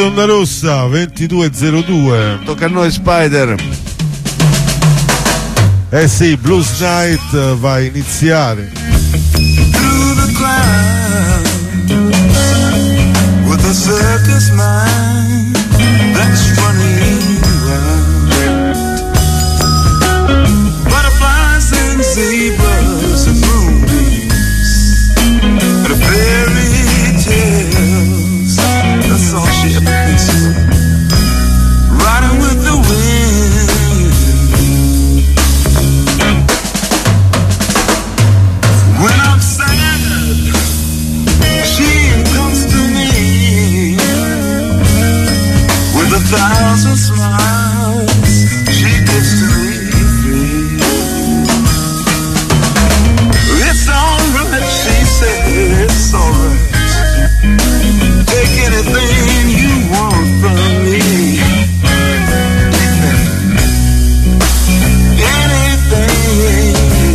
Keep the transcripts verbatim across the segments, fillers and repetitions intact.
Onda Rossa ventidue e zero due. Tocca a noi, Spider. Eh sì, Blues Night va a iniziare. Through the cloud with a circus mind that's running wild. Butterflies and zebras and moonbeams and a fairy tales. That's all she ever thinks of. Riding with the wind. When I'm sad, she comes to me with a thousand smiles. She gives to me free. It's alright, she said, it's alright. Take anything you want from me. Anything.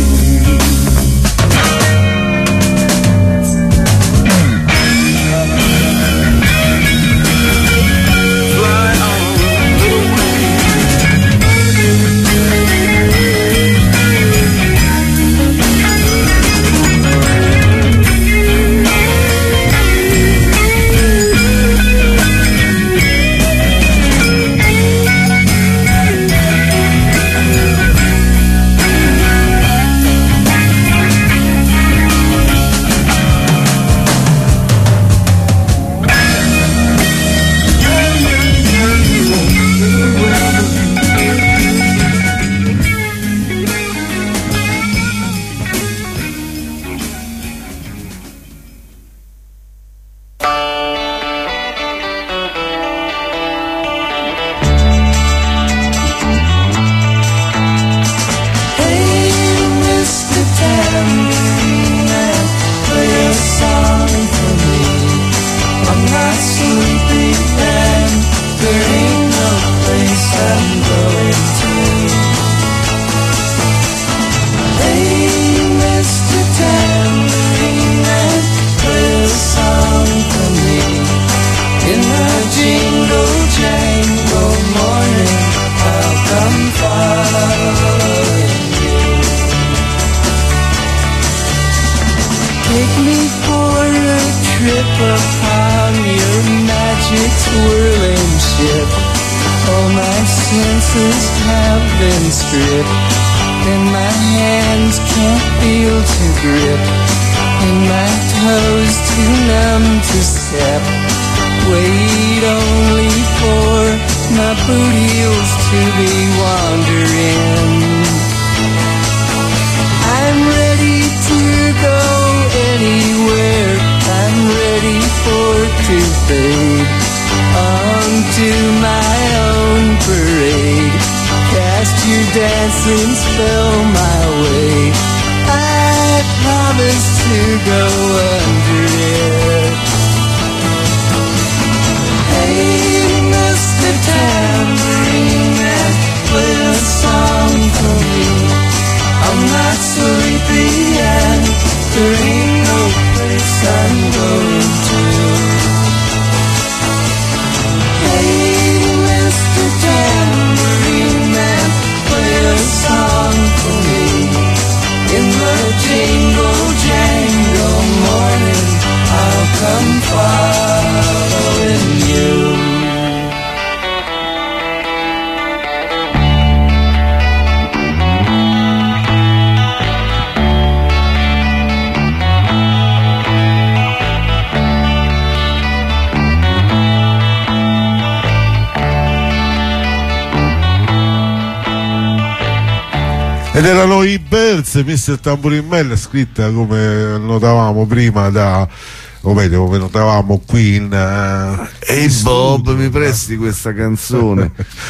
Ed erano i Birds, mister Tambourine Man, scritta come notavamo prima da, o meglio, come notavamo qui in uh, Ehi Bob, mi presti questa canzone?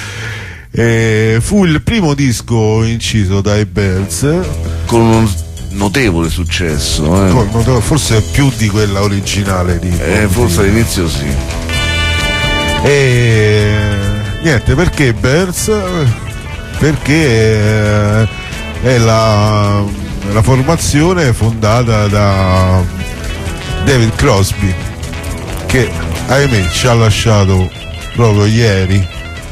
E fu il primo disco inciso dai Birds con un notevole successo, eh? con notevole, forse più di quella originale di, eh, forse all'inizio sì. E niente, perché Birds? Perché eh, è la, la formazione fondata da David Crosby, che ahimè ci ha lasciato proprio ieri,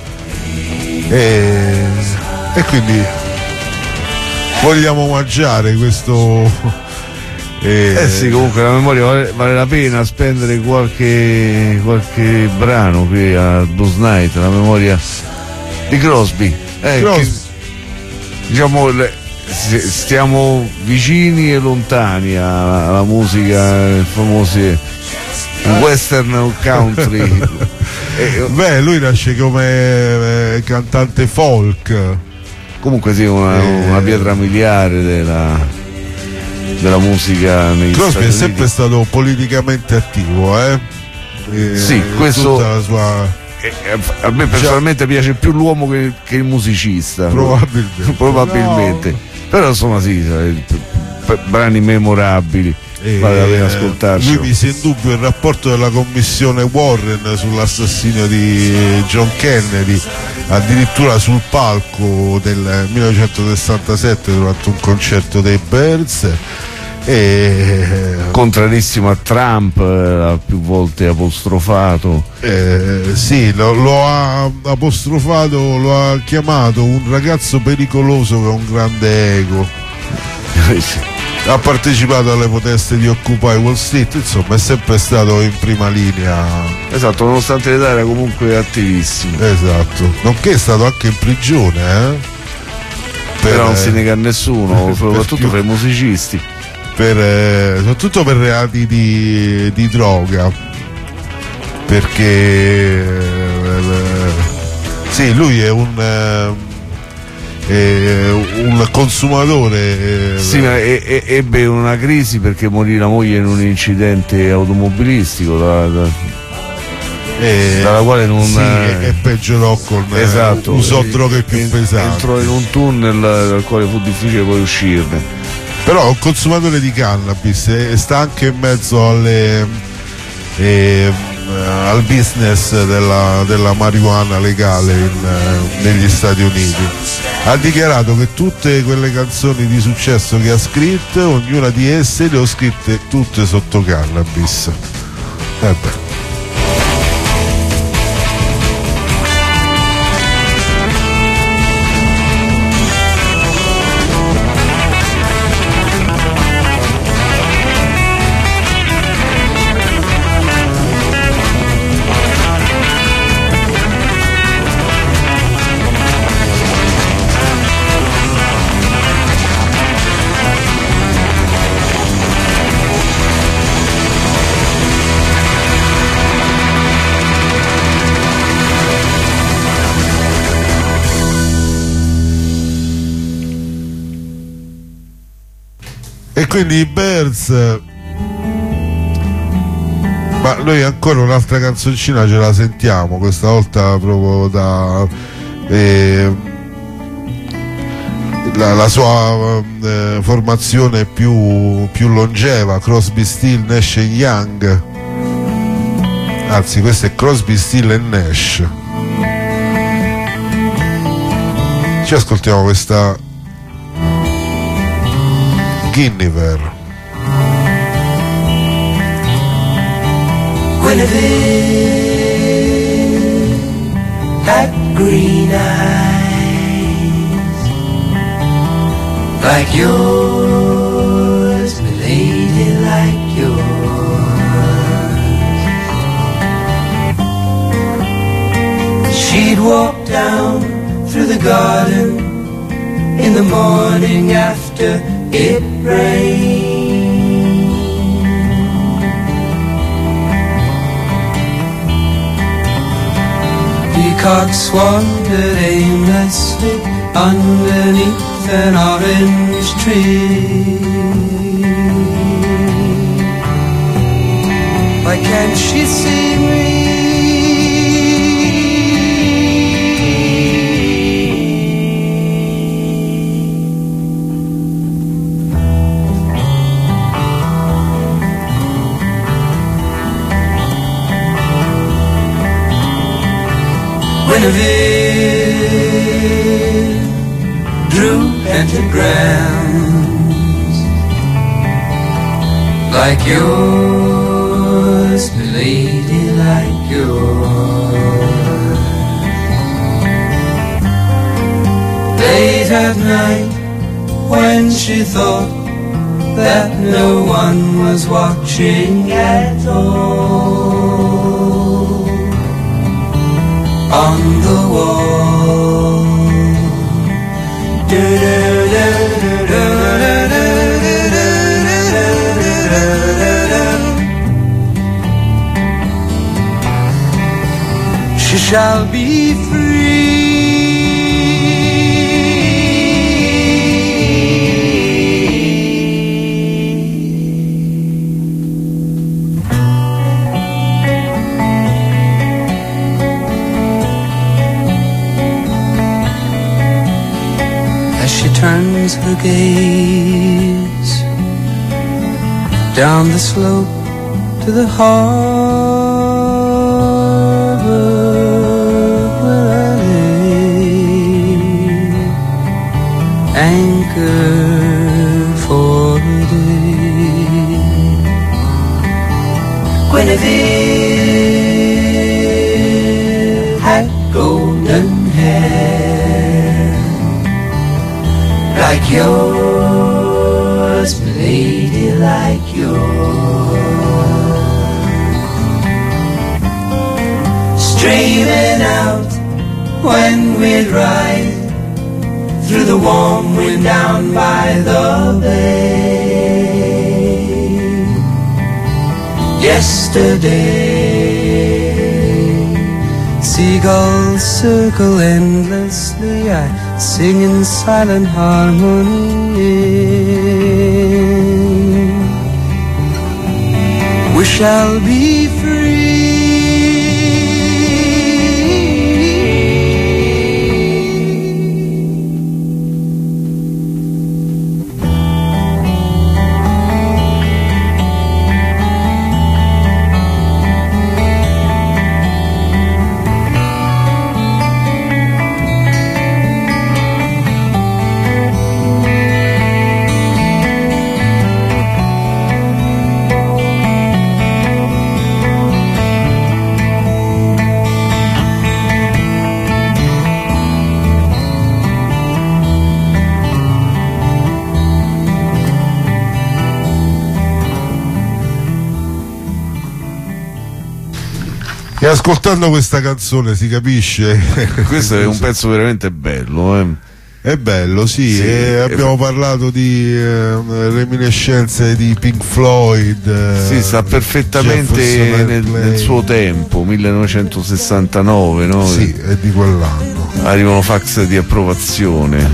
e, e quindi vogliamo mangiare questo. Eh, eh sì, comunque la memoria vale, vale la pena spendere qualche qualche brano qui a Blues Night, la memoria di Crosby. Eh, Crosby. Che, diciamo le, stiamo vicini e lontani alla, alla musica, i famosi western country. eh, Beh, lui nasce come eh, cantante folk. Comunque sì, una, eh, una pietra miliare della della musica negli Crosby Stati è Uniti. sempre stato politicamente attivo, eh? E Sì, questo tutta la sua... eh, a me personalmente piace più l'uomo che, che il musicista, Probabilmente. probabilmente. No. Però insomma sì, brani memorabili, E vale la pena ascoltarci. lui mise in dubbio il rapporto della commissione Warren sull'assassinio di John Kennedy, addirittura sul palco del millenovecentosessantasette durante un concerto dei Bears, e Contrarissimo a Trump, l'ha più volte apostrofato. eh, sì, lo, lo ha apostrofato, lo ha chiamato un ragazzo pericoloso con un grande ego. Ha partecipato alle proteste di Occupy Wall Street, insomma è sempre stato in prima linea. Esatto, nonostante l'età era comunque attivissimo. Esatto, nonché è stato anche in prigione, eh? Per, Però non si nega a nessuno, soprattutto per i musicisti. per, eh, soprattutto per reati di, di droga, perché eh, sì, lui è un eh, è un consumatore, eh, Sì, ma e- e- ebbe una crisi perché morì la moglie in un incidente automobilistico da, da, eh, dalla quale non sì, e, e peggiorò con eh, esatto, usò e- droghe più en- pesanti. entrò in un tunnel dal quale fu difficile poi uscirne. Però è un consumatore di cannabis e sta anche in mezzo alle, eh, al business della, della marijuana legale in, eh, negli Stati Uniti. Ha dichiarato che tutte quelle canzoni di successo che ha scritto, ognuna di esse le ho scritte tutte sotto cannabis. Eh beh. E quindi i Bears, ma noi ancora un'altra canzoncina ce la sentiamo, questa volta proprio da eh, la, la sua eh, formazione più, più longeva, Crosby, Still, Nash e Young, anzi questo è Crosby, Still e Nash. Ci ascoltiamo questa Guinevere. Guinevere had green eyes like yours, my lady, like yours. She'd walk down through the garden in the morning after it rained. Peacocks wandered aimlessly underneath an orange tree. Why can't she see me? Guinevere drew pentagrams like yours, my lady, like yours. at night when she thought that no one was watching at all. On the wall, she shall be free. Turns her gaze down the slope to the harbor where I lay, anchored for the day. Guinevere had golden hair like yours, lady, like yours, streaming out when we'd ride through the warm wind down by the bay. Yesterday, seagulls circle endlessly, I sing in silent harmony. We shall be free. E ascoltando questa canzone si capisce. Questo è un pezzo veramente bello, eh. È bello, sì, Sì, e abbiamo è... parlato di eh, reminiscenze di Pink Floyd. Eh, sì, sta perfettamente nel, nel suo tempo, millenovecentosessantanove, no? Sì, è di quell'anno. Arrivano fax di approvazione.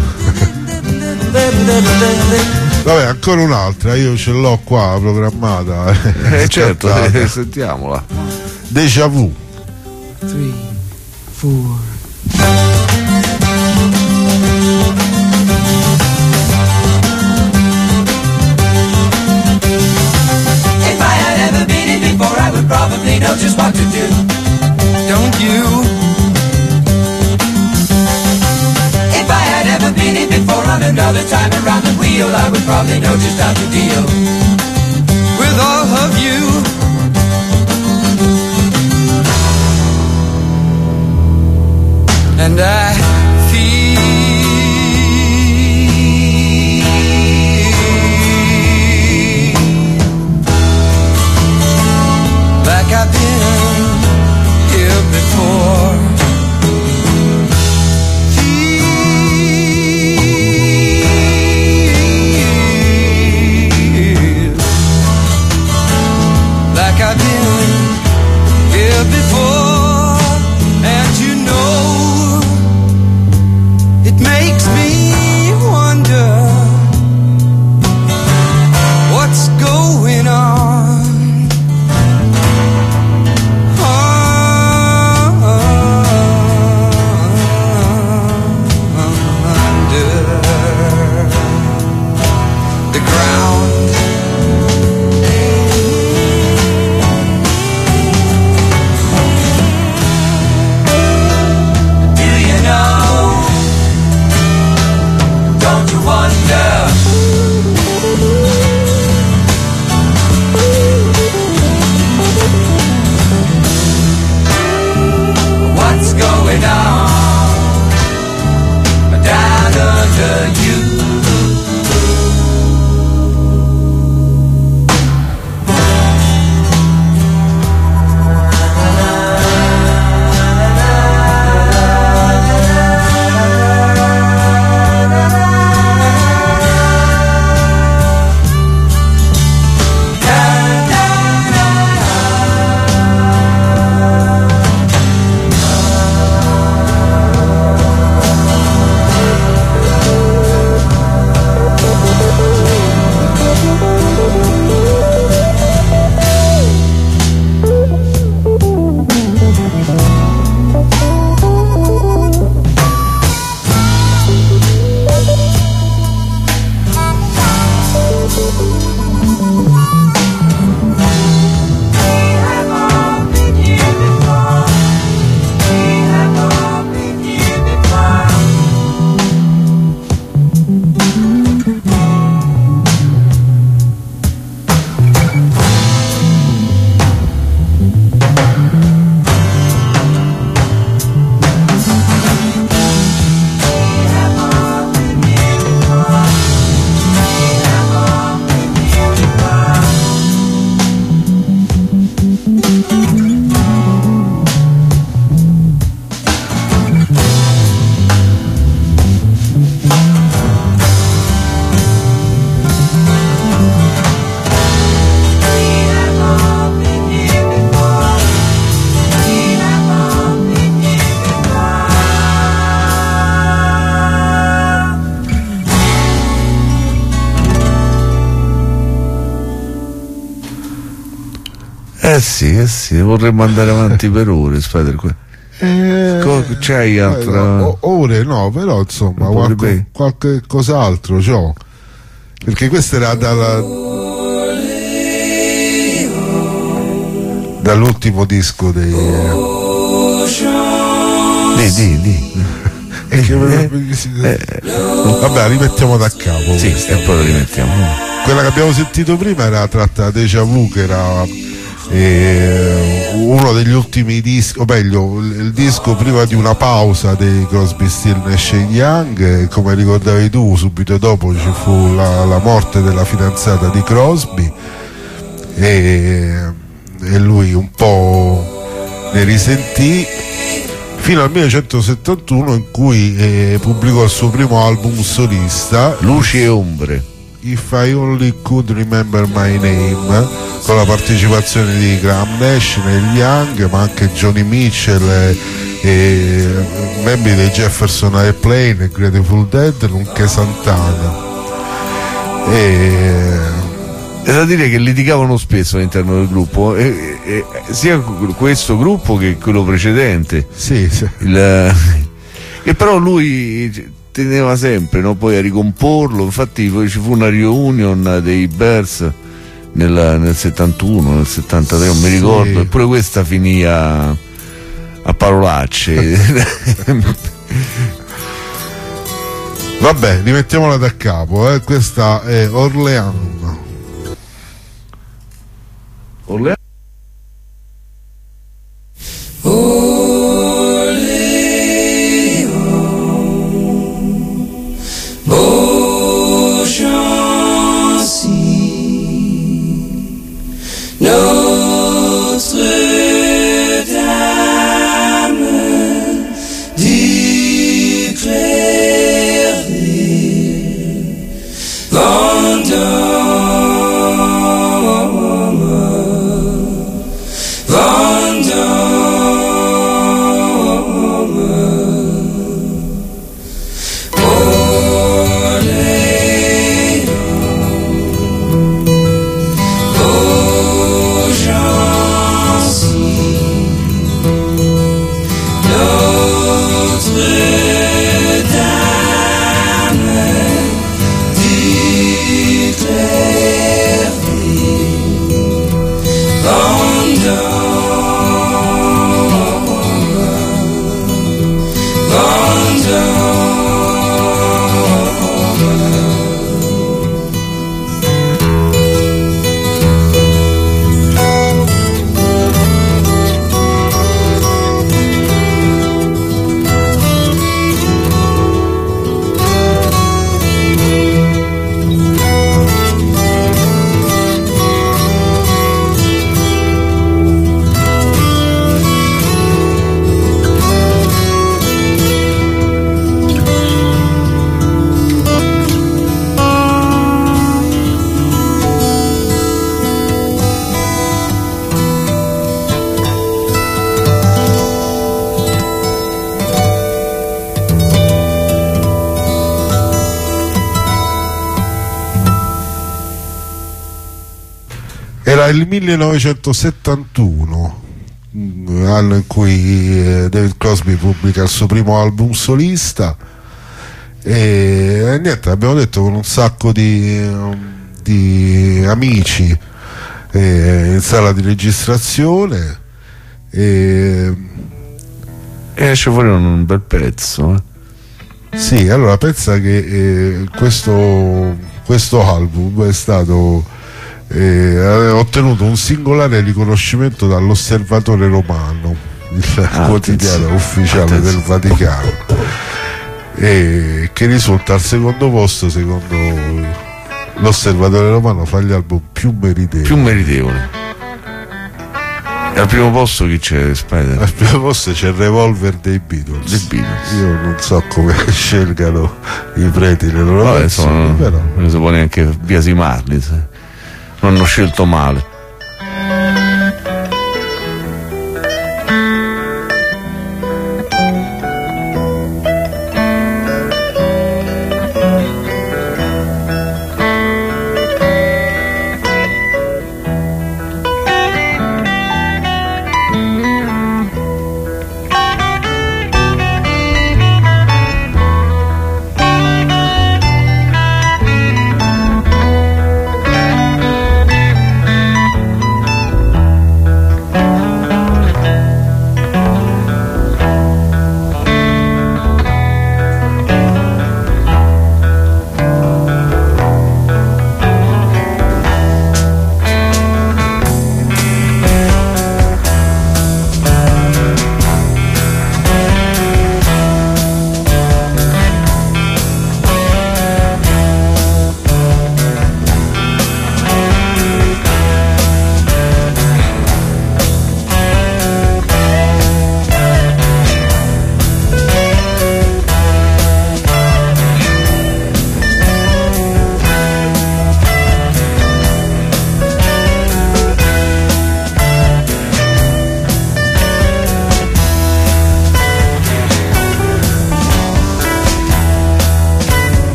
Vabbè, ancora un'altra, io ce l'ho qua programmata. Eh certo, eh, sentiamola. Déjà vu. Three, four. If I had ever been it before, I would probably know just what to do. Don't you? If I had ever been it before, on another time around the wheel, I would probably know just how to deal with all of you. And I feel like I've been here before. Feel like I've been here before. And you know Eh sì, eh sì, vorremmo andare avanti per ore, Spider. Eh, c'hai altra... no, ore no, però insomma qualche, qualche cos'altro c'ho, perché questa era dalla, dall'ultimo disco dei di di di e che, eh, eh, vabbè, rimettiamo da capo. Sì, e poi lo rimettiamo. Quella che abbiamo sentito prima era tratta da Deja Vu, che era eh, uno degli ultimi dischi, o meglio il disco prima di una pausa dei Crosby, Still, Nash and Young, e come ricordavi tu subito dopo ci fu la, la morte della fidanzata di Crosby e, e lui un po' ne risentì fino al millenovecentosettantuno, in cui eh, pubblicò il suo primo album solista, Luci e Ombre, If I Only Could Remember My Name, con la partecipazione di Graham Nash, Neil Young, ma anche Johnny Mitchell e, e membri dei Jefferson Airplane e Grateful Dead, nonché Santana. E è da dire che litigavano spesso all'interno del gruppo, e, e, sia questo gruppo che quello precedente. Sì, sì. Il, e però lui teneva sempre, no, poi a ricomporlo. Infatti poi ci fu una reunion dei Bears nel, nel settantuno, nel settantatré, non mi ricordo, sì. Eppure questa finì a, a parolacce. Vabbè, rimettiamola da capo, eh. Questa è Orleans. Orleans. Era il millenovecentosettantuno, anno in cui David Crosby pubblica il suo primo album solista, e niente, abbiamo detto, con un sacco di, di amici eh, in sala di registrazione, e e esce fuori un bel pezzo, eh. Sì, allora pensa che eh, questo, questo album è stato Eh, ha ottenuto un singolare riconoscimento dall'Osservatore Romano, il ah, quotidiano ufficiale attenzione. del Vaticano, e che risulta al secondo posto secondo l'Osservatore Romano fra gli album più meritevoli. Più meritevoli. E al primo posto chi c'è, Spider? Al primo posto c'è il Revolver dei Beatles. The Beatles. Io non so come scelgano i preti le loro Vabbè, canzoni, insomma, però non si può neanche biasimarli, se non hanno scelto male.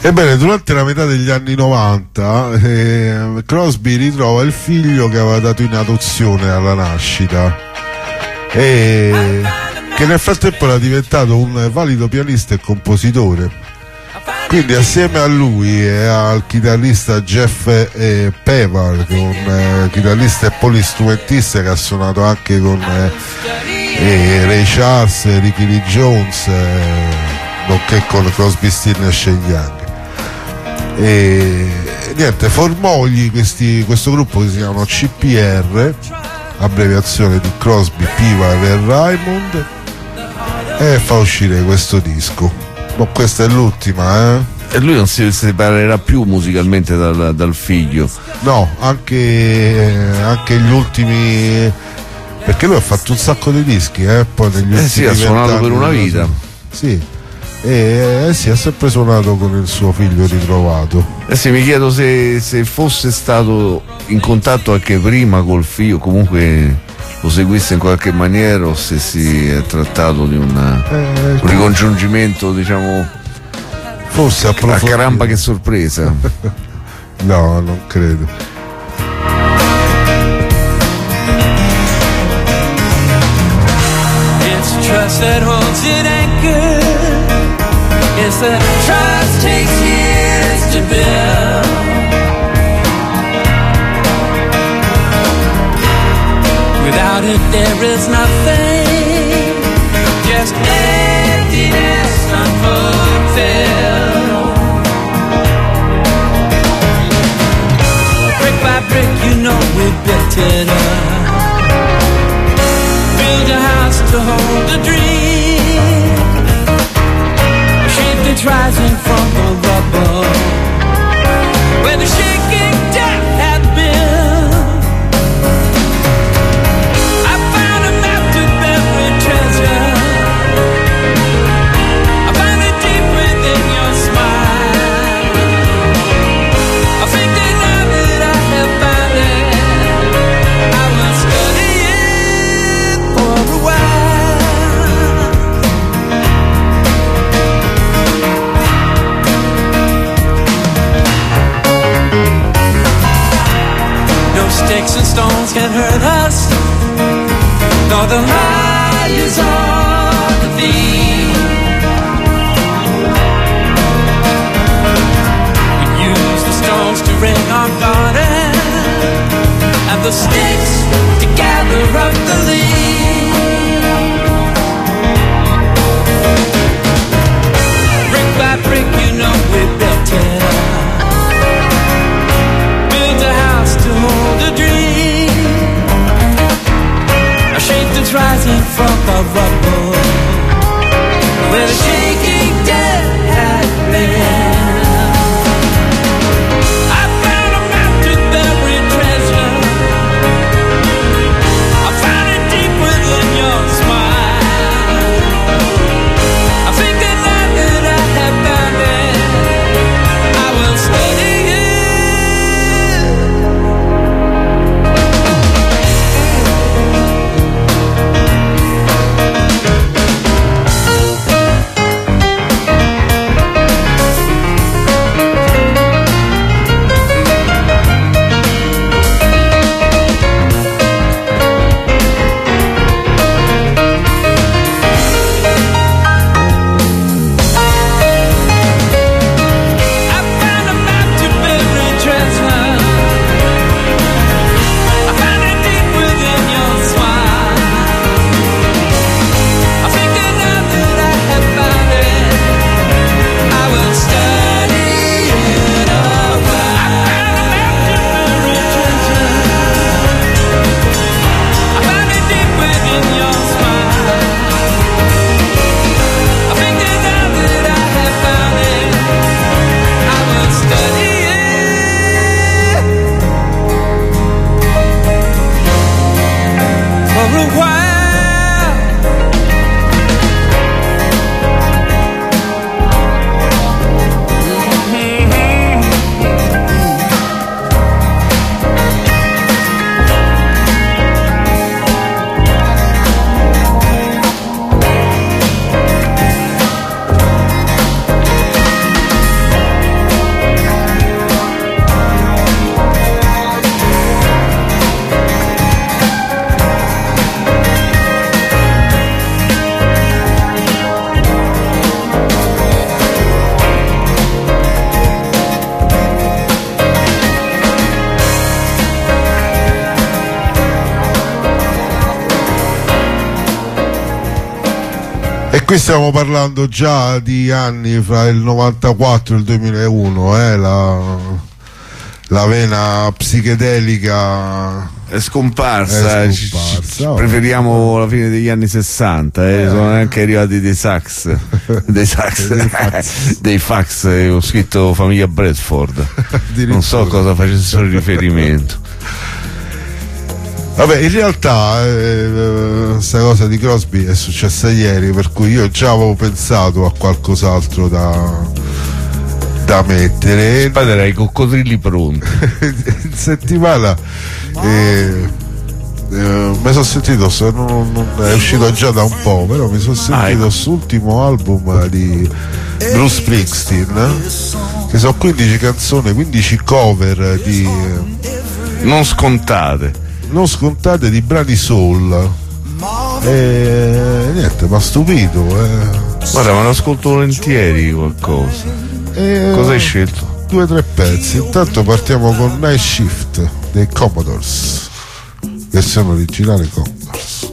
Ebbene, durante la metà degli anni novanta eh, Crosby ritrova il figlio che aveva dato in adozione alla nascita e che nel frattempo era diventato un valido pianista e compositore. Quindi assieme a lui e al chitarrista Jeff eh, Pevar, che è un eh, chitarrista e polistrumentista che ha suonato anche con eh, eh, Ray Charles, Ricky Lee Jones, eh, nonché con Crosby, Stills Nash and Young. E niente, formò gli, questi, questo gruppo che si chiamano C P R, abbreviazione di Crosby, Pevar e Raymond, e fa uscire questo disco. Ma questa è l'ultima, eh? E lui non si separerà più musicalmente dal, dal figlio? No, anche, anche gli ultimi, perché lui ha fatto un sacco di dischi, eh? Poi negli eh sì, ha suonato per una vita. Sì. E eh, sì, ha sempre suonato con il suo figlio ritrovato. Eh sì, mi chiedo se, se fosse stato in contatto anche prima col figlio, comunque lo seguisse in qualche maniera, o se si è trattato di una, eh, un ricongiungimento, diciamo, forse a caramba che sorpresa. No, non credo. It's trust that holds it anchored. It's that trust takes years to build. Without it there is nothing, just emptiness unfulfilled. Brick by brick you know we built it up. Build a house to hold a dream. It's rising from the rubble where the shaking death had been. I found a map to buried treasure. I found it deep within your smile. I think that now that I have found it, I will study it for a while. Sticks and stones can hurt us, though the light is on the thief. We use the stones to ring our garden, and the sticks to gather up the leaves. Brick by brick, you know we built it up. Hold a dream, a shape that's rising from the rubble where the shaking dead had been. I found a map to buried treasure. I found it deep within your smile. I think that now that I have found it, I will study it. qui stiamo parlando già di anni fra il novantaquattro e il duemilauno, eh, la, la vena psichedelica è scomparsa, è scomparsa. Ci, ci, preferiamo la fine degli anni sessanta, eh, eh. sono anche arrivati dei sax, dei sax, dei fax, dei fax, eh, ho scritto famiglia Bradford, non so cosa facessero riferimento. Vabbè, in realtà questa eh, cosa di Crosby è successa ieri, per cui io già avevo pensato a qualcos'altro da, da mettere. Spadera, i coccodrilli pronti. In settimana eh, eh, mi sono sentito, non, non, è uscito già da un po', però mi sono sentito ah, ecco. sull'ultimo album di Bruce Springsteen, che sono quindici canzoni, quindici cover di non scontate non scontate di brani soul, e niente, mi ha stupito, eh. Guarda, ma lo ascolto volentieri qualcosa. E cosa hai scelto? Due o tre pezzi. Intanto partiamo con Night Shift dei Commodores, versione originale Commodores.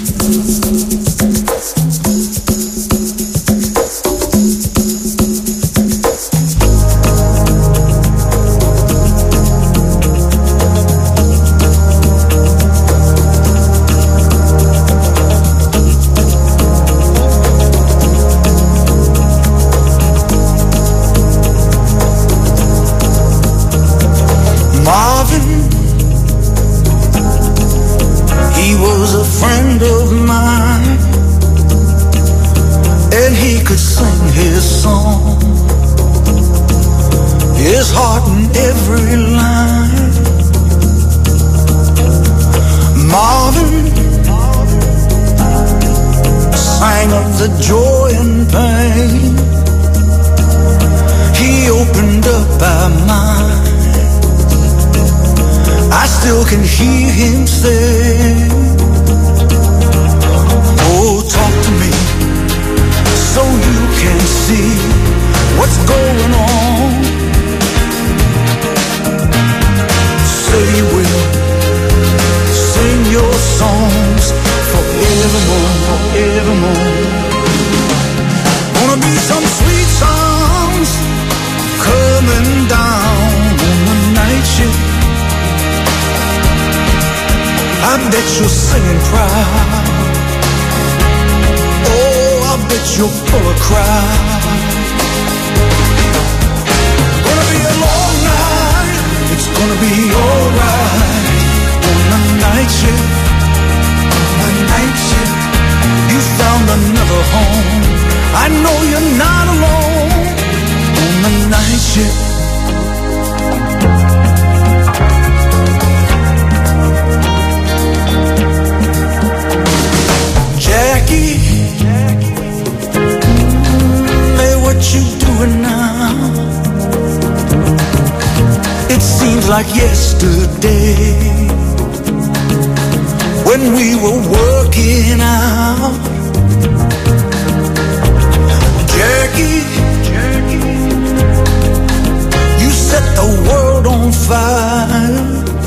Like yesterday when we were working out, Jackie, Jackie, you set the world on fire.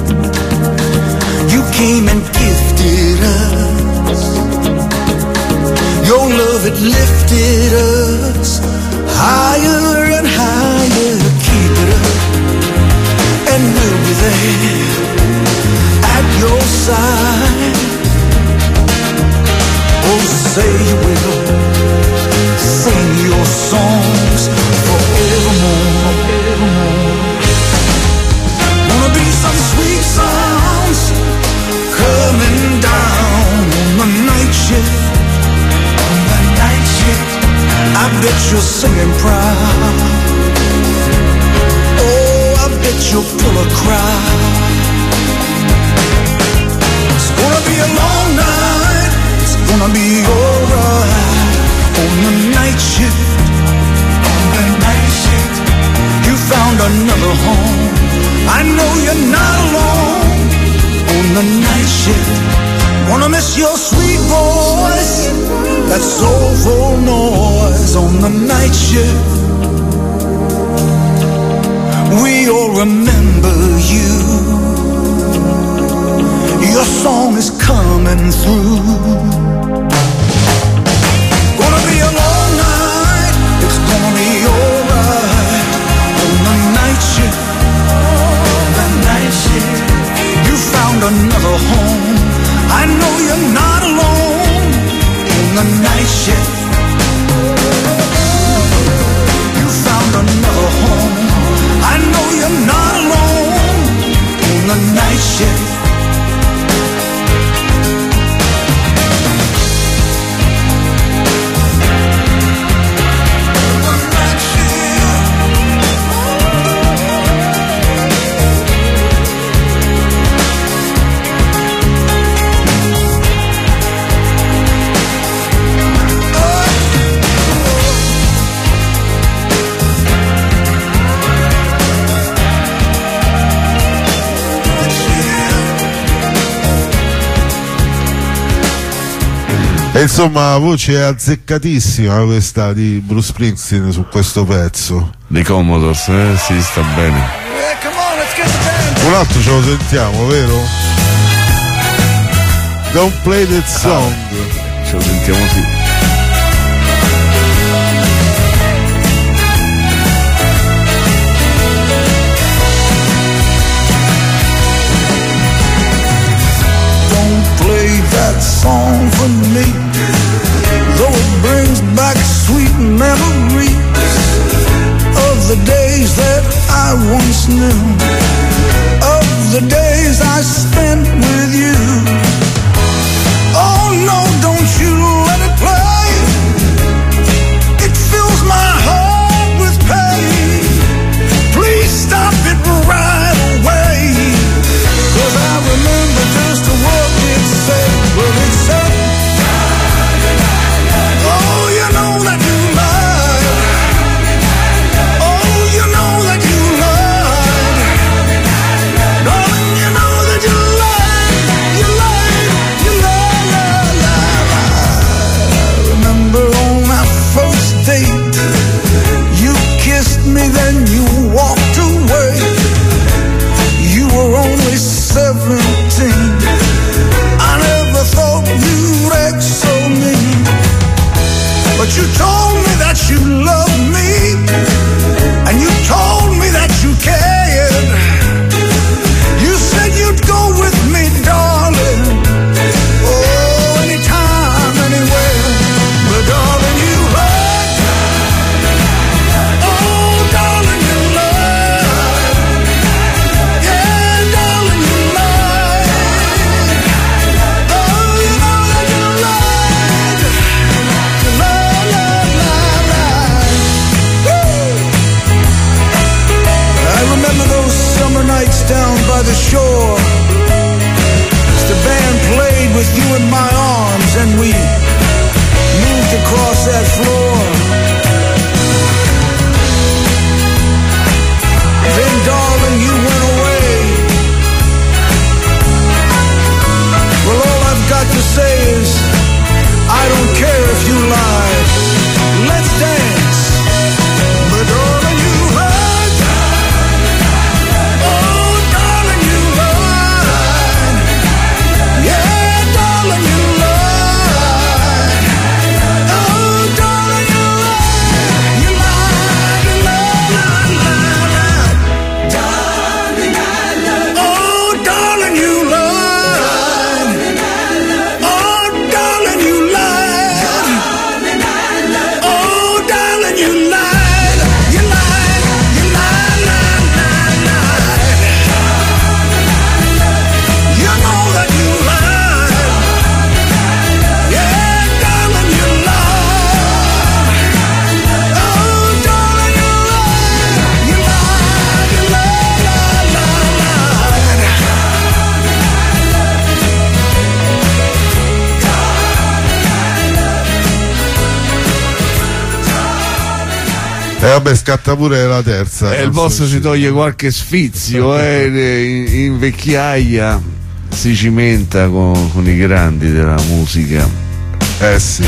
You came and gifted us. Your love, it lifted us higher and higher. Keep it up, and we'll be there at your side. Oh, say you will sing your songs forevermore, forevermore. Wanna be some sweet sounds coming down on the night shift, on the night shift. I bet you're singing proud. You'll pull a crowd. It's gonna be a long night. It's gonna be alright on the night shift. On the night shift, you found another home. I know you're not alone on the night shift. Wanna miss your sweet voice, that soulful noise on the night shift. We all remember you. Your song is coming through. Gonna be a the night shift. You found another home. I know you're not alone on the night shift. E insomma, la voce è azzeccatissima questa di Bruce Springsteen su questo pezzo. Dei Commodores, eh? Sì, sta bene. Yeah, come on, let's get the band. Un altro ce lo sentiamo, vero? Don't Play That Song. Ah, ce lo sentiamo sì. That song for me, though it brings back sweet memories of the days that I once knew, of the days I spent with you. Oh no, don't you let it play. It fills my heart with pain. Please stop it right away, 'cause I remember just what it said. Well, it said, oh, you know that you lied. Oh, you know that you lied. Darling, you know that you lied. You lied, you lied, lied, lied. I remember on our first date, you kissed me, then you walked away. You were only seventeen. I thought you'd act so mean, but you told me that you loved me, and you told me that you cared. You said you'd go with me, darling, oh, anytime, anywhere. But darling, you lied. Oh, darling, you lied. Yeah, darling, you lied. Nights down by the shore, as the band played with you in my arms, and we moved across that floor. Then, darling, you went away. Well, all I've got to say is, I don't care if you lied. Let's dance. But darling, you lied. E eh vabbè, scatta pure la terza. E il boss si toglie qualche sfizio, eh, in, in vecchiaia si cimenta con, con i grandi della musica. Eh sì.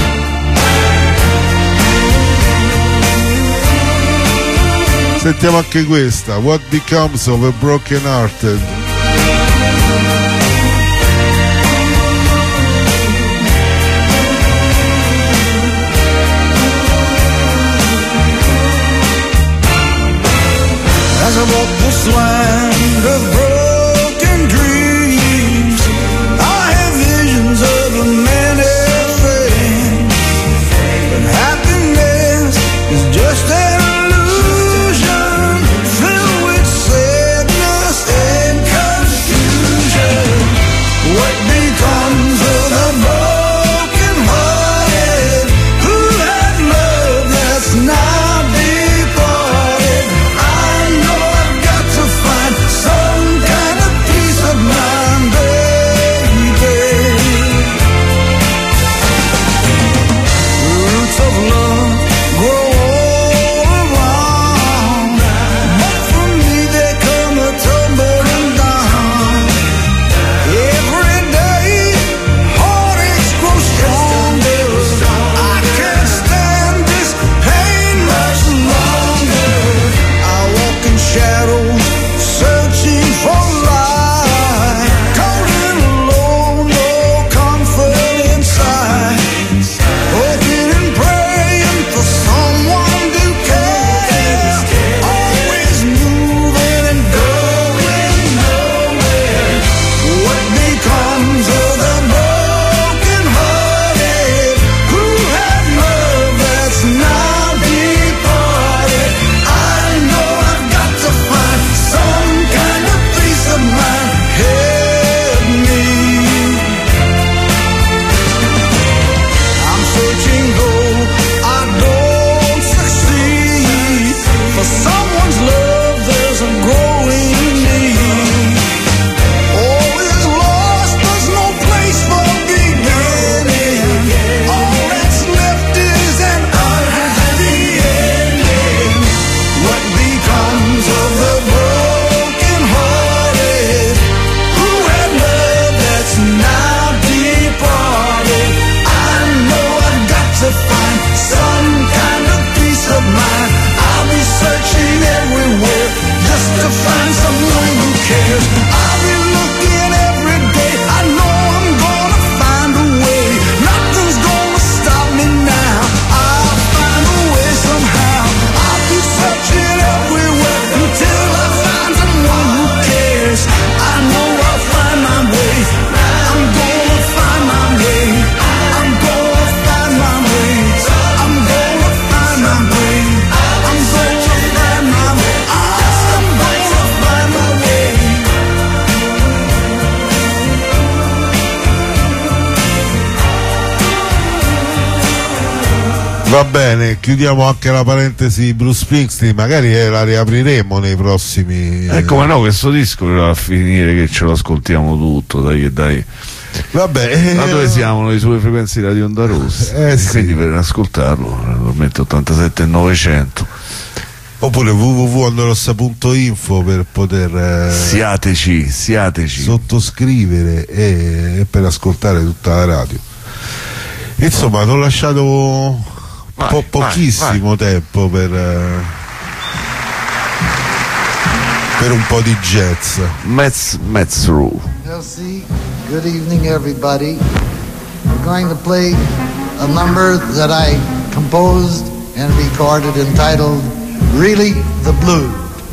Sentiamo anche questa, What Becomes of a Broken Hearted. As I walk this land of broken dreams, I have visions of a man at fame. Va bene, chiudiamo anche la parentesi Bruce Springsteen, magari eh, la riapriremo nei prossimi. Eh, come no, questo disco va a finire che ce lo ascoltiamo tutto, dai e dai. Vabbè, eh, Ma dove siamo noi sulle frequenze di Radio Onda Rossa? Eh, sì. Quindi per ascoltarlo normalmente ottantasette e novecento. oppure w w w punto ondorossa punto info per poter eh, Siateci, siateci. sottoscrivere e, e per ascoltare tutta la radio. Insomma, ti ho lasciato Vai, po- pochissimo vai, vai. tempo per eh, per un po' di jazz. Metz, Metzru. Elsie, good evening, everybody. We're going to play a number that I composed and recorded entitled Really the Blues.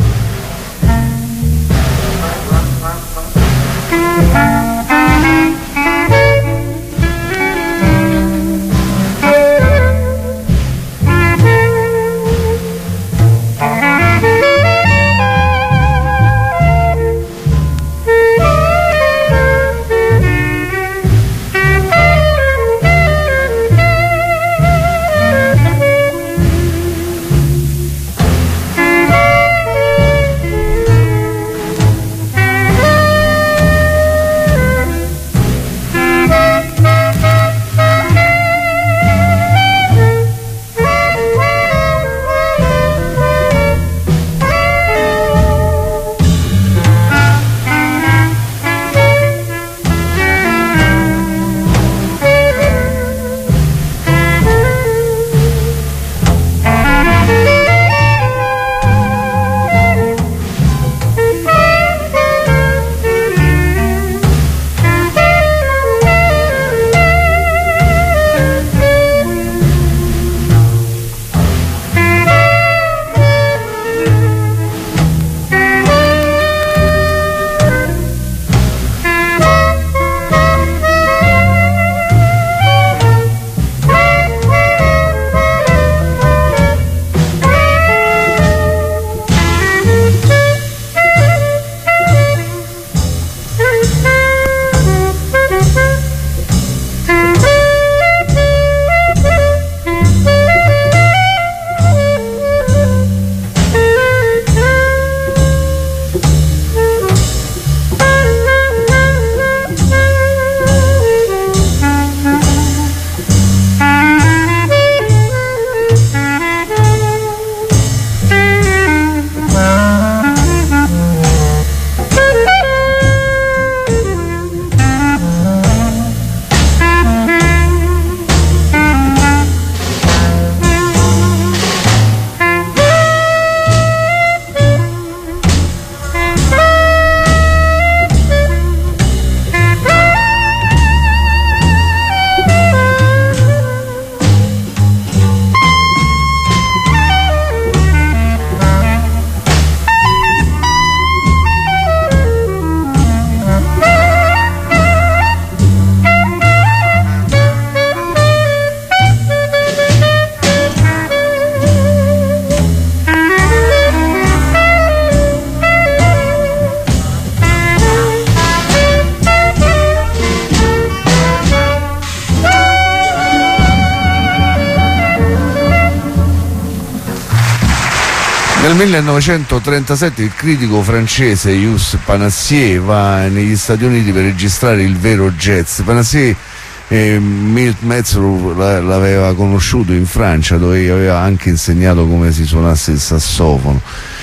Nel millenovecentotrentasette il critico francese Yus Panassier va negli Stati Uniti per registrare il vero jazz. Panassier eh, Milt Metzru l'aveva conosciuto in Francia, dove aveva anche insegnato come si suonasse il sassofono.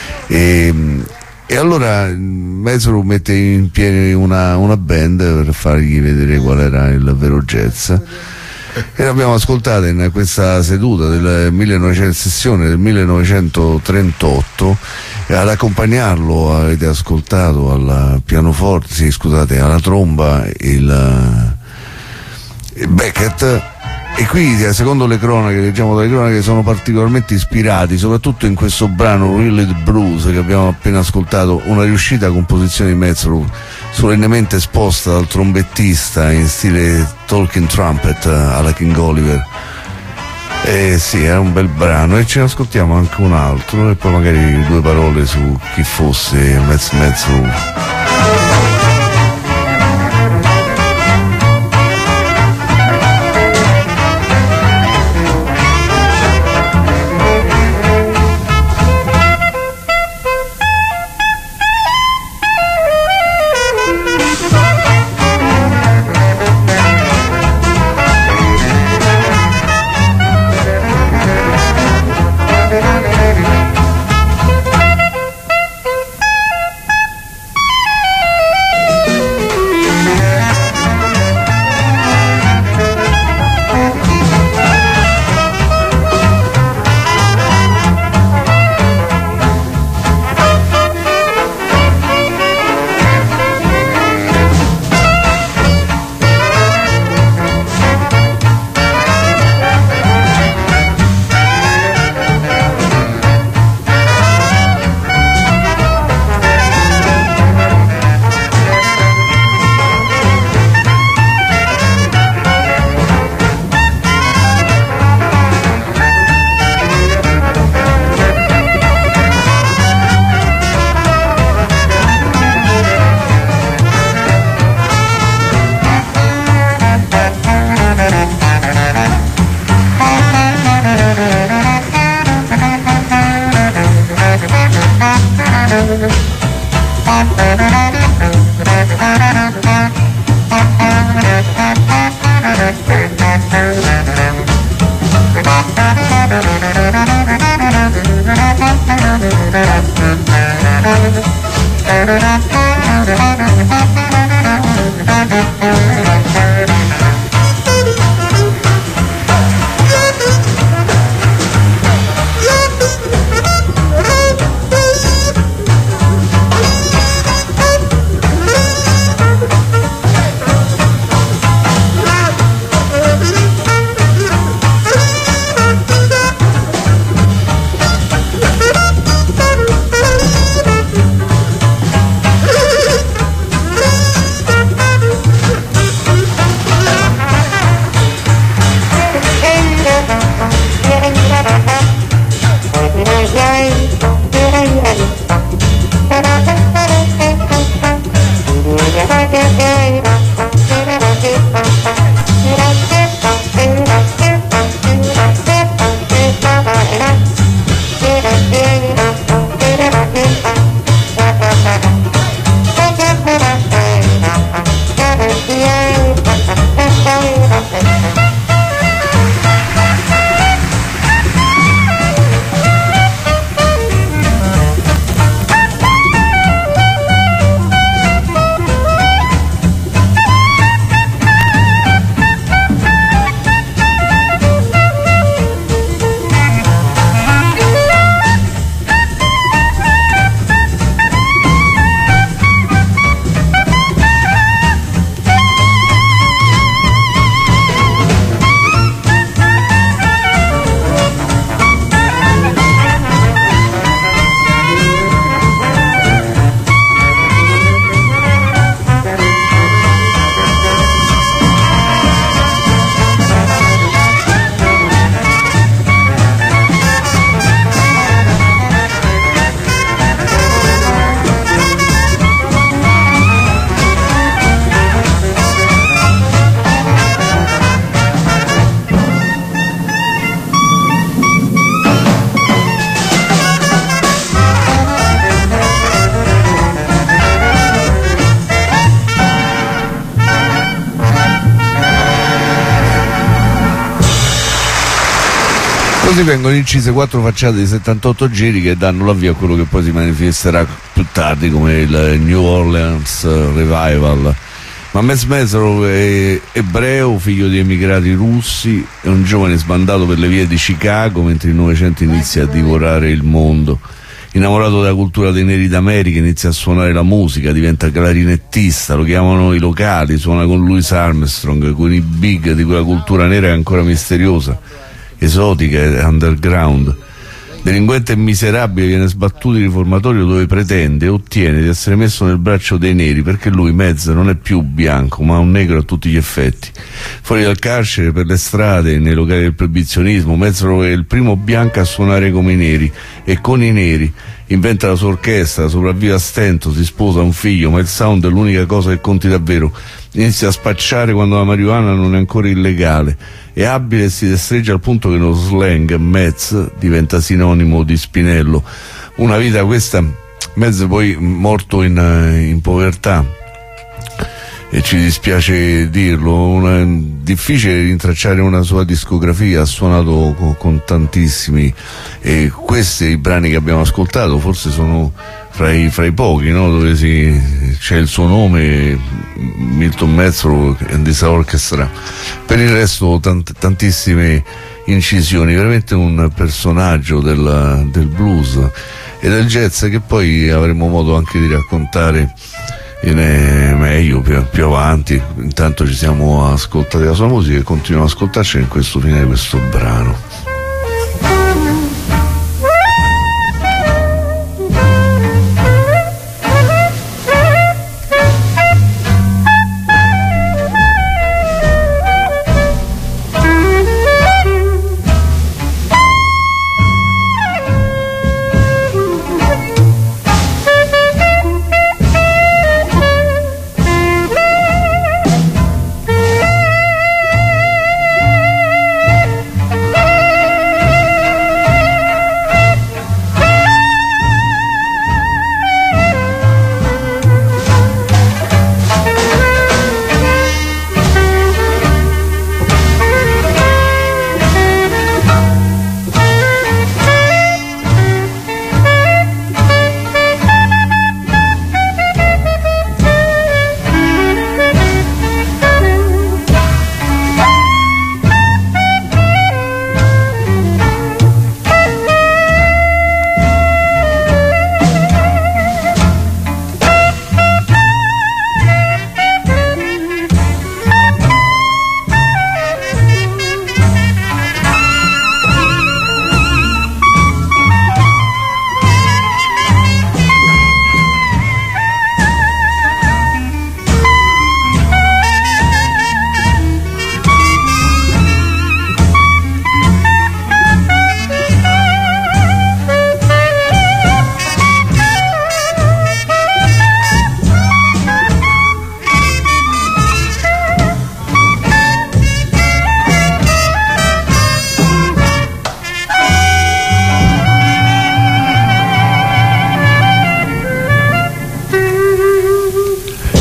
E, e allora Metzru mette in piedi una, una band per fargli vedere qual era il vero jazz. E l'abbiamo ascoltata in questa seduta del millenovecento, sessione del millenovecentotrentotto, e ad accompagnarlo avete ascoltato al pianoforte, sì, scusate, alla tromba il, il Beckett. E qui, secondo le cronache, leggiamo dalle cronache, sono particolarmente ispirati, soprattutto in questo brano Really the Blues che abbiamo appena ascoltato, una riuscita composizione di Metzru, solennemente esposta dal trombettista in stile talking trumpet alla King Oliver. Eh sì, è un bel brano, e ce ne ascoltiamo anche un altro, e poi magari due parole su chi fosse Metz Metzru. Così vengono incise quattro facciate di settantotto giri che danno l'avvio a quello che poi si manifesterà più tardi come il New Orleans Revival. Ma Mez Mezzrow è ebreo, figlio di emigrati russi, è un giovane sbandato per le vie di Chicago mentre il Novecento inizia a divorare il mondo. Innamorato della cultura dei neri d'America, inizia a suonare la musica, diventa clarinettista, lo chiamano i locali, suona con Louis Armstrong, con i big di quella cultura nera che è ancora misteriosa, esotica e underground. Delinquente e miserabile, viene sbattuto in riformatorio dove pretende e ottiene di essere messo nel braccio dei neri, perché lui, Mez, non è più bianco ma un negro a tutti gli effetti. Fuori dal carcere, per le strade, nei locali del proibizionismo, Mez è il primo bianco a suonare come i neri e con i neri. Inventa la sua orchestra, sopravvive a stento, si sposa, ha un figlio, ma il sound è l'unica cosa che conti davvero. Inizia a spacciare quando la marijuana non è ancora illegale. È abile e si destreggia al punto che nello slang Mez diventa sinonimo di Spinello. Una vita questa, Mez poi morto in, in povertà, e ci dispiace dirlo, una, difficile rintracciare una sua discografia, ha suonato con, con tantissimi, e questi i brani che abbiamo ascoltato forse sono fra i, fra i pochi, no? Dove si, c'è il suo nome, Milton Mezzrow and This Orchestra. Per il resto tant, tantissime incisioni, veramente un personaggio del, del blues e del jazz che poi avremo modo anche di raccontare meglio più, più avanti. Intanto ci siamo ascoltati la sua musica e continuiamo ad ascoltarci in questo fine di questo brano.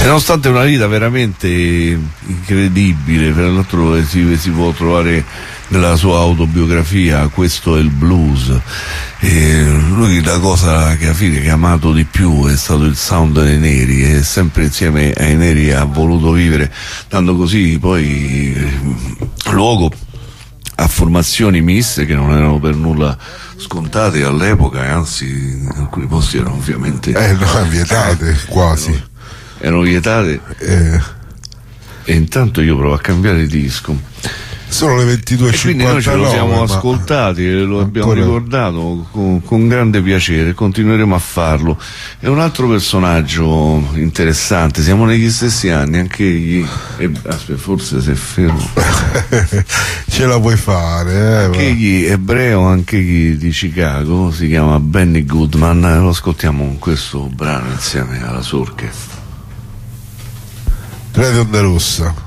nonostante una vita veramente incredibile, tra l'altro si, si può trovare nella sua autobiografia Questo è il blues, e lui la cosa che alla fine che ha amato di più è stato il sound dei neri, e sempre insieme ai neri ha voluto vivere, dando così poi eh, luogo a formazioni miste che non erano per nulla scontate all'epoca, e anzi in alcuni posti erano ovviamente Eh no, vietate quasi. erano vietate. Eh, E intanto io provo a cambiare disco, sono le ventidue e e quindi noi ce lo cinquantanove, siamo ma ascoltati e lo abbiamo ancora- ricordato con, con grande piacere, continueremo a farlo. È un altro personaggio interessante, siamo negli stessi anni, anche egli, e, aspetta, forse se fermo, ce la puoi fare, eh, anche egli ebreo, anche egli di Chicago, si chiama Benny Goodman, lo ascoltiamo con questo brano insieme alla sua orchestra. Radio Onda Rossa.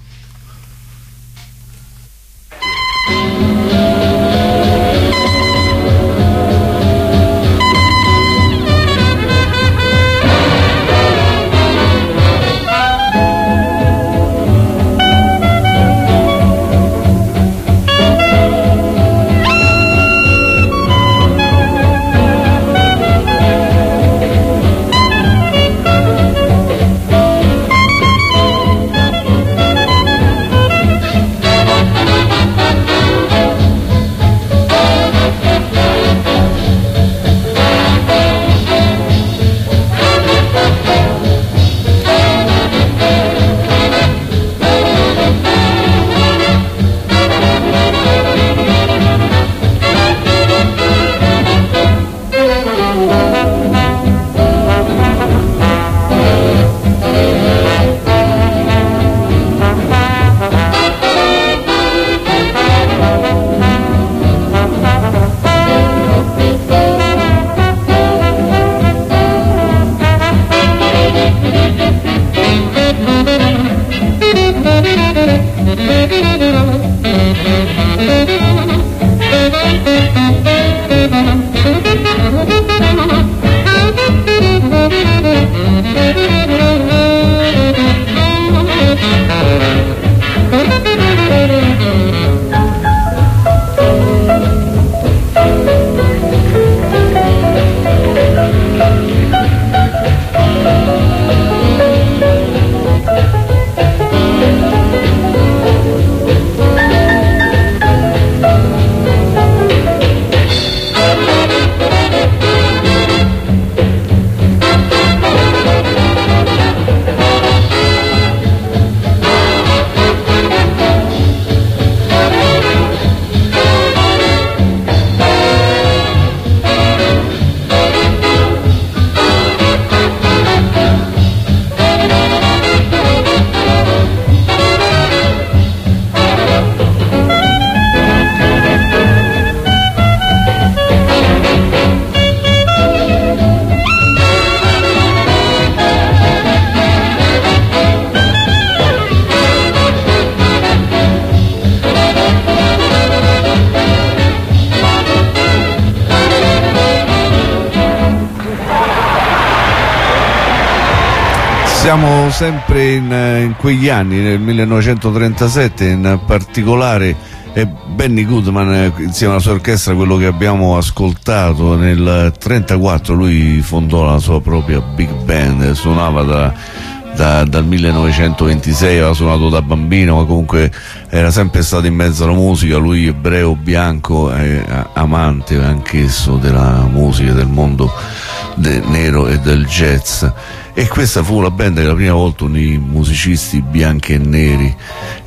Siamo sempre in, in quegli anni, nel millenovecentotrentasette, in particolare è Benny Goodman insieme alla sua orchestra, quello che abbiamo ascoltato nel trentaquattro. Lui fondò la sua propria big band, suonava da, da, dal millenovecentoventisei, aveva suonato da bambino, ma comunque era sempre stato in mezzo alla musica. Lui ebreo bianco, è amante anch'esso della musica, del mondo de, nero e del jazz. E questa fu la band che la prima volta unì musicisti bianchi e neri,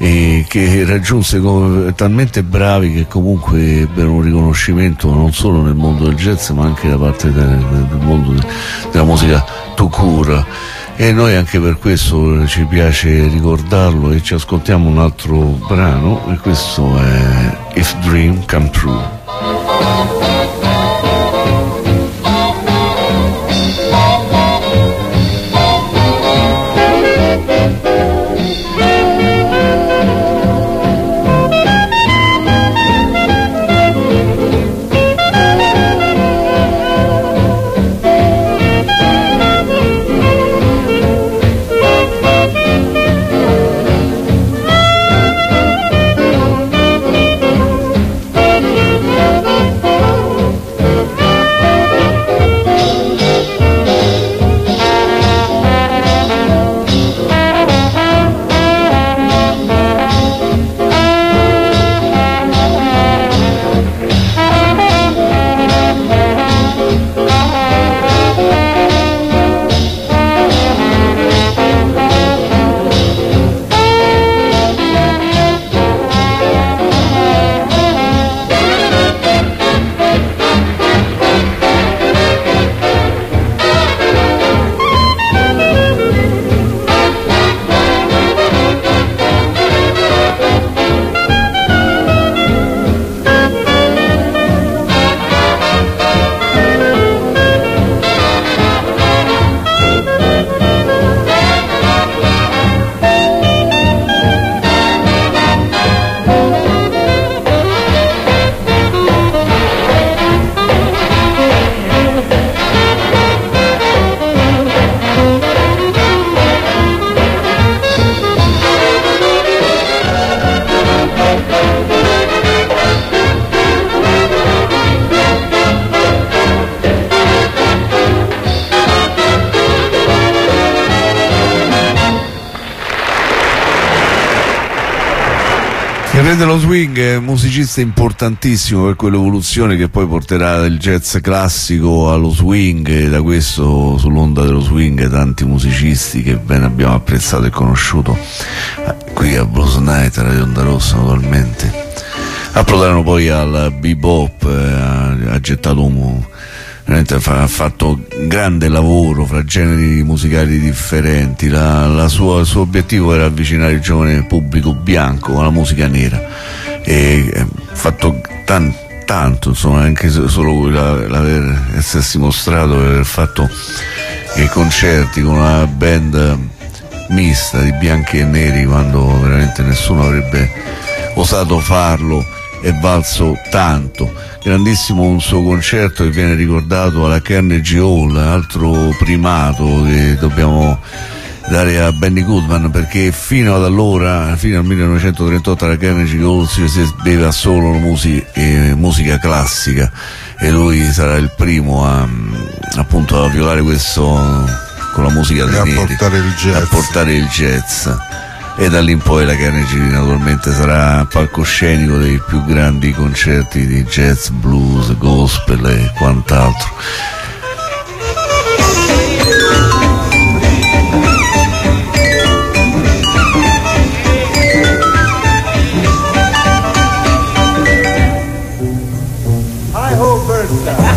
e che raggiunse come, talmente bravi che comunque ebbero un riconoscimento non solo nel mondo del jazz ma anche da parte del, del mondo de, della musica tout court. E noi anche per questo ci piace ricordarlo, e ci ascoltiamo un altro brano, e questo è If Dream Come True. Vedete, lo swing è un musicista importantissimo per quell'evoluzione che poi porterà il jazz classico allo swing, e da questo, sull'onda dello swing, tanti musicisti che bene abbiamo apprezzato e conosciuto qui a Blues Night, a Radio Onda Rossa naturalmente. Approdarono poi al bebop, ha, ha gettato un ha fatto un grande lavoro fra generi musicali differenti. La, la sua, il suo obiettivo era avvicinare il giovane pubblico bianco alla musica nera, e ha fatto tan, tanto, insomma, anche solo l'aver essersi mostrato, aver fatto i concerti con una band mista di bianchi e neri quando veramente nessuno avrebbe osato farlo, è valso tanto. Grandissimo un suo concerto che viene ricordato alla Carnegie Hall, altro primato che dobbiamo dare a Benny Goodman, perché fino ad allora, fino al millenovecentotrentotto, alla Carnegie Hall si beveva solo musica, eh, musica classica, e lui sarà il primo a, appunto, a violare questo con la musica dei neri, a portare il jazz, a portare il jazz. E da lì in poi la Carnegie naturalmente sarà palcoscenico dei più grandi concerti di jazz, blues, gospel e quant'altro. Hi-ho, Bertha!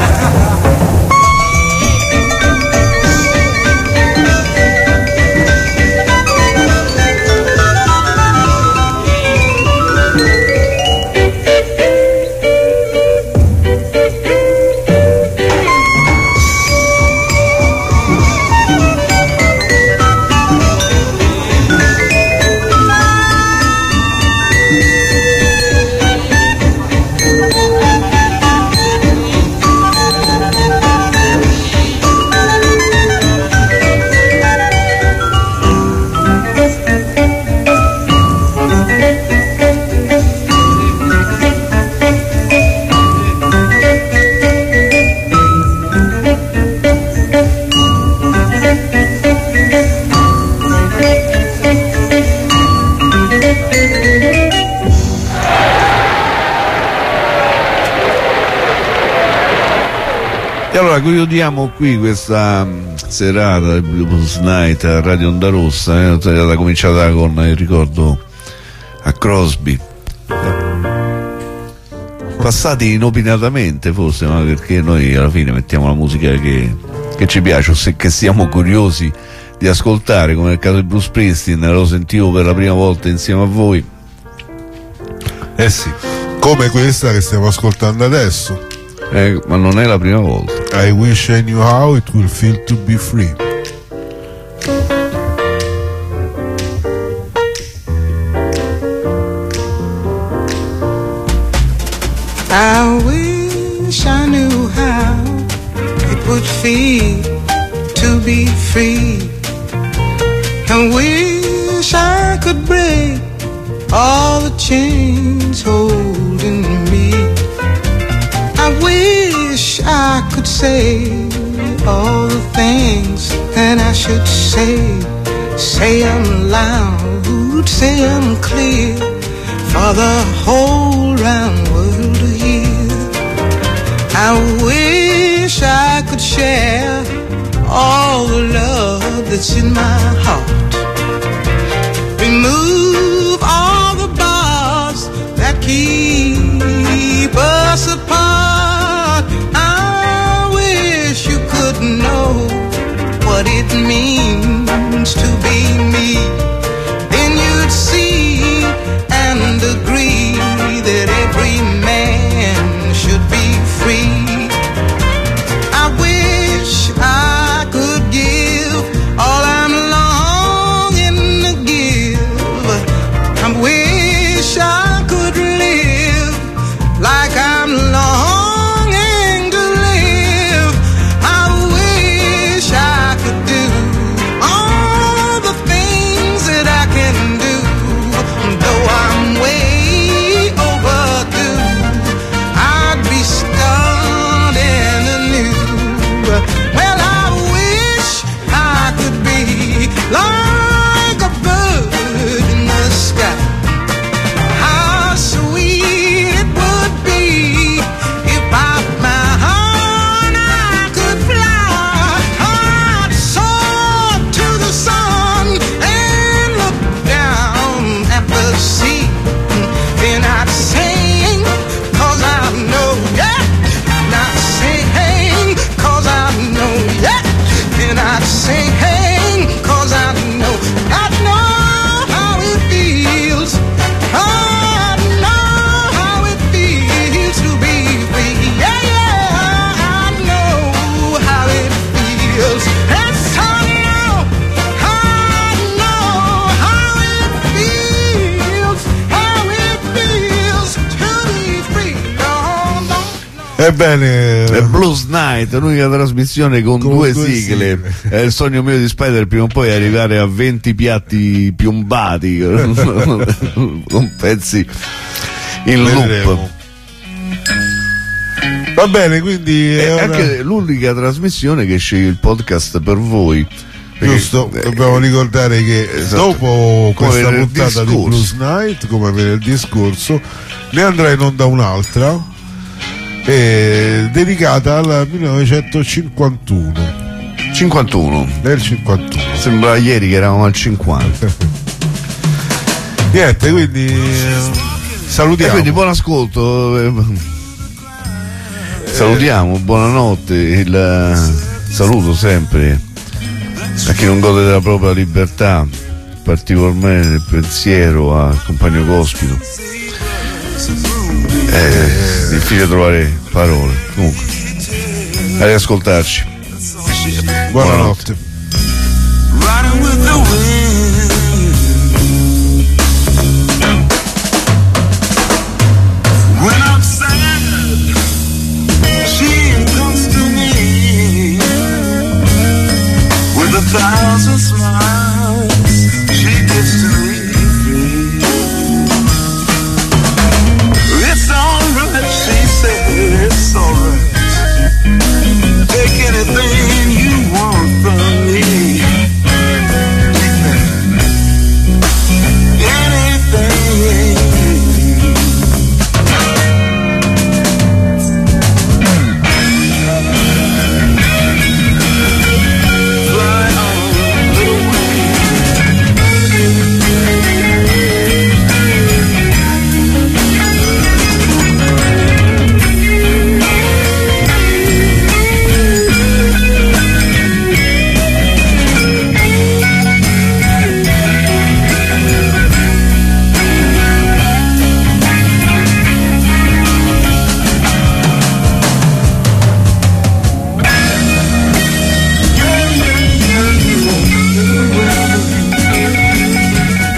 Allora, chiudiamo qui questa um, serata del Blues Night a Radio Onda Rossa, eh? È stata cominciata con il ricordo a Crosby, passati inopinatamente forse, ma perché noi alla fine mettiamo la musica che, che ci piace, o se che siamo curiosi di ascoltare, come nel caso di Bruce Springsteen. Lo sentivo per la prima volta insieme a voi, eh sì, come questa che stiamo ascoltando adesso. Eh, ma non è la prima volta. I wish I knew how it will feel to be free. I wish I knew how it would feel to be free. I wish I could break all the chains holding me. I wish I could say all the things that I should say. Say them loud, say them clear, for the whole round world to hear. I wish I could share all the love that's in my heart. Remove all the bars that keep us apart. Know what it means to be me, then you'd see and agree that every man should be free. I wish I could give all I'm longing to give. I wish I could live like I'm longing to live. I wish I could do all Ebbene, è Blues Night, l'unica trasmissione con, Con due, due sigle. sigle. È il sogno mio di Spider prima o poi arrivare a venti piatti piombati con pezzi in loop. vedremo. Va bene, quindi È è ora- anche l'unica trasmissione che sceglie il podcast per voi. Perché, giusto, eh, dobbiamo ricordare che esatto. dopo Come questa venerdì puntata di scorso. Blues Night, come venerdì scorso, ne andrà in onda un'altra eh, dedicata al millenovecentocinquantuno, cinquantuno. nel cinquantuno. Sembra ieri che eravamo al cinquanta. Niente, quindi eh, E salutiamo. quindi buon ascolto. eh, Salutiamo, buonanotte. Il saluto sempre a chi non gode della propria libertà, particolarmente nel pensiero al compagno Cospito. È difficile trovare parole. Comunque, a riascoltarci. Buonanotte. Riding with the wind.